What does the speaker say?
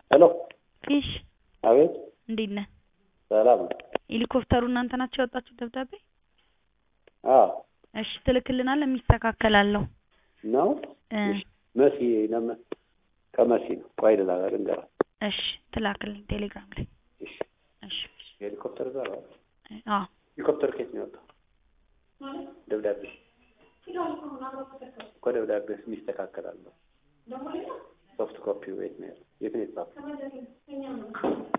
ሄሎ ፊሽ አቤት እንዴት ነህ? ሰላም ሄሊኮፕተሩ እናንተ ናችሁ ያወጣችሁ ደብዳቤ? አዎ እሺ ትልክልናል የሚስተካከላለው ነው። መሲ ነመ ከመሲ ነው ፋይል ልንገራ። እሺ ትላክልኝ ቴሌግራም ላይ። እሺ እሺ ሄሊኮፕተር ጋር አዎ ሄሊኮፕተር ከየት ነው የወጣው? ደብዳቤ እኮ ደብዳቤ የሚስተካከላለው ሶፍት ኮፒ ወይት ነው የት ነው የጻፈው?